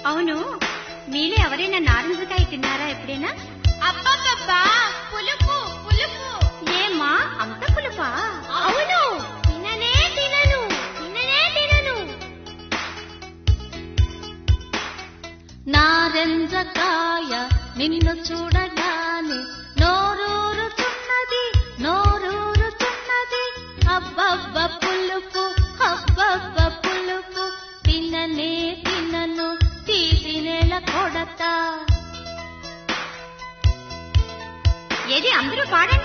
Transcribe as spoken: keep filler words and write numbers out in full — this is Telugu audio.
అవును, మీలో ఎవరైనా నారింజకాయ తిన్నారా ఎప్పుడైనా? అబ్బబ్బబ్బా, పులుపు పులుపు. ఏమా అంత పులుపా? అవును, తిననే తినను తిననే తినను. నారింజకాయ నిన్ను చూడగానే నోరూరుతున్నది నోరూరుతున్నది. అబ్బబ్బ పులుపు అబ్బబ్బ పులుపు. తిననే తినను తీసి నెల కొడతా. ఏది అందరూ పాడండి.